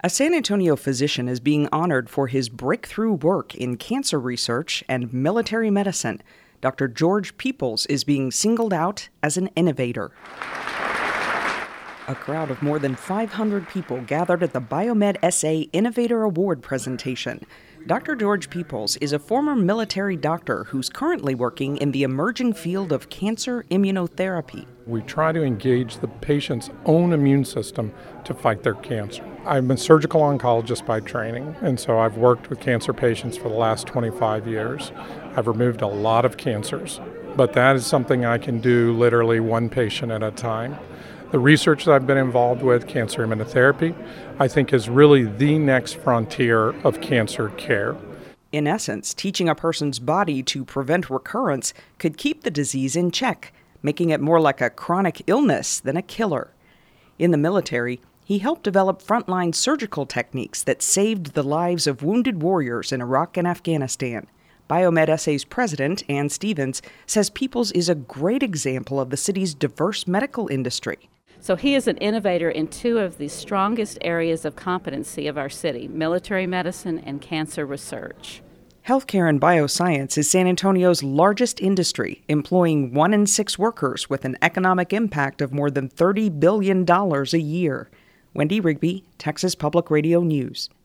A San Antonio physician is being honored for his breakthrough work in cancer research and military medicine. Dr. George Peoples is being singled out as an innovator. A crowd of more than 500 people gathered at the Biomed SA Innovator Award presentation. Dr. George Peoples is a former military doctor who's currently working in the emerging field of cancer immunotherapy. We try to engage the patient's own immune system to fight their cancer. I'm a surgical oncologist by training, and so I've worked with cancer patients for the last 25 years. I've removed a lot of cancers, but that is something I can do literally one patient at a time. The research that I've been involved with, cancer immunotherapy, I think is really the next frontier of cancer care. In essence, teaching a person's body to prevent recurrence could keep the disease in check, making it more like a chronic illness than a killer. In the military, he helped develop frontline surgical techniques that saved the lives of wounded warriors in Iraq and Afghanistan. Biomed SA's president, Ann Stevens, says Peoples is a great example of the city's diverse medical industry. So he is an innovator in two of the strongest areas of competency of our city, military medicine and cancer research. Healthcare and bioscience is San Antonio's largest industry, employing 1 in 6 workers with an economic impact of more than $30 billion a year. Wendy Rigby, Texas Public Radio News.